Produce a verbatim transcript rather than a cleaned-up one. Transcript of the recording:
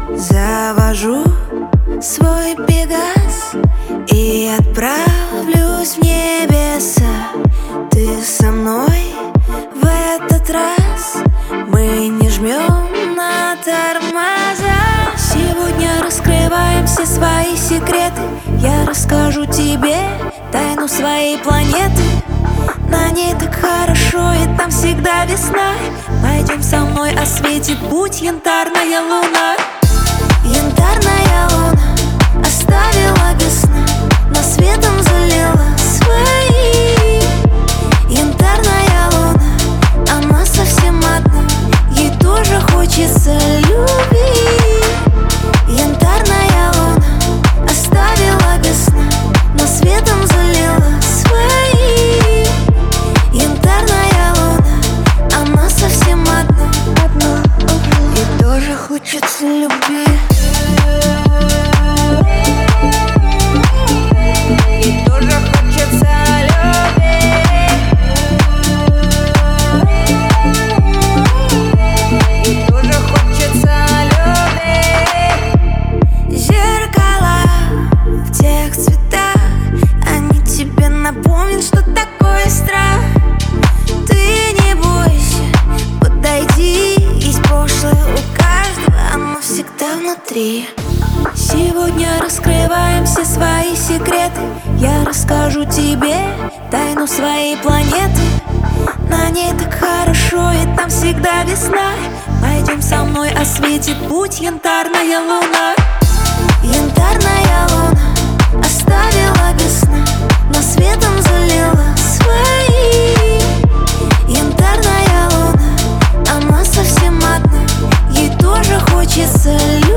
Завожу свой Пегас и отправлюсь в небеса. Ты со мной в этот раз, мы не жмем на тормоза. Сегодня раскрываем все свои секреты. Я расскажу тебе тайну своей планеты. На ней так хорошо, и там всегда весна. Пойдем со мной, осветит путь янтарная луна. Янтарная луна оставила без сна, но светом залила свои. Янтарная луна, она совсем одна, ей тоже хочется любить. Янтарная луна оставила без сна, но светом залила свои. Янтарная луна, она совсем одна, одна, ей тоже хочется любить. И тоже хочется любить. И тоже хочется любить. Зеркала в тех цветах, они тебе напомнят, что такое страх. Ты не бойся, подойди, есть прошлое у каждого, оно всегда внутри. Сегодня раскрываем все свои секреты. Я расскажу тебе тайну своей планеты. На ней так хорошо, и там всегда весна. Пойдем со мной, осветит путь янтарная луна. Янтарная луна оставила без сна, но светом залила свои. Янтарная луна, она совсем одна, ей тоже хочется любить.